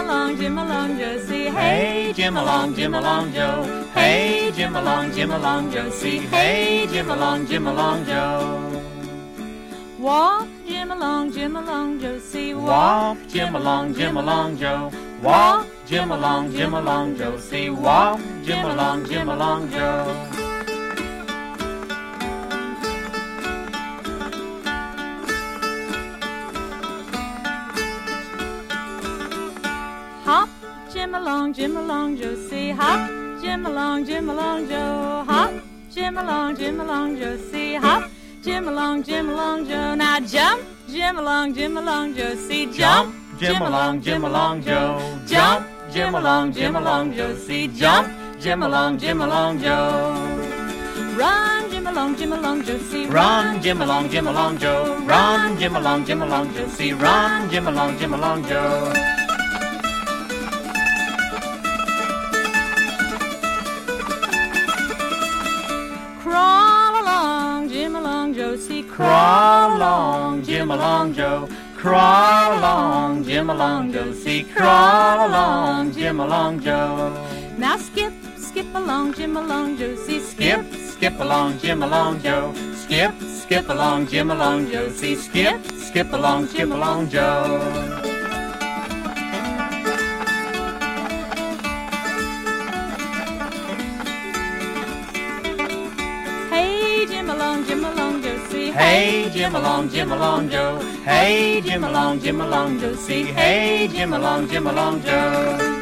along, Josie. Hey, Jim along, Joe. Hey, Jim along, Josie. Hey, Jim along, Joe. Walk, Jim along, Josie. Walk, Jim along, Joe. Walk, Jim along, Josie. Walk, Jim along, Joe. Hop, Jim along, Josie. Hop, Jim along, Joe. Hop, Jim along, Josie. Hop, Jim along, Joe. Now jump, Jim along, Josie. Jump, Jim along, Joe. Jump, Jim along, Josie. Jump, Jim along, Joe. Run, Jim along, Josie. Run, Jim along, Joe. Run, Jim along, Josie. Run, Jim along, Joe. Crawl along, Jim along, Josie. Crawl along, Jim along, Joe. Crawl along, Jim along, Josie. Crawl along, Jim along, Joe. Now skip, skip along, Jim along, Josie. Skip, skip along, Jim along, Joe. Skip, skip along, Jim along, Josie. Skip, skip along, Joe. Hey, Jim along, Josie. Hey, Jim along, Joe. Hey, Jim along, Josie. Hey, Jim along, Joe.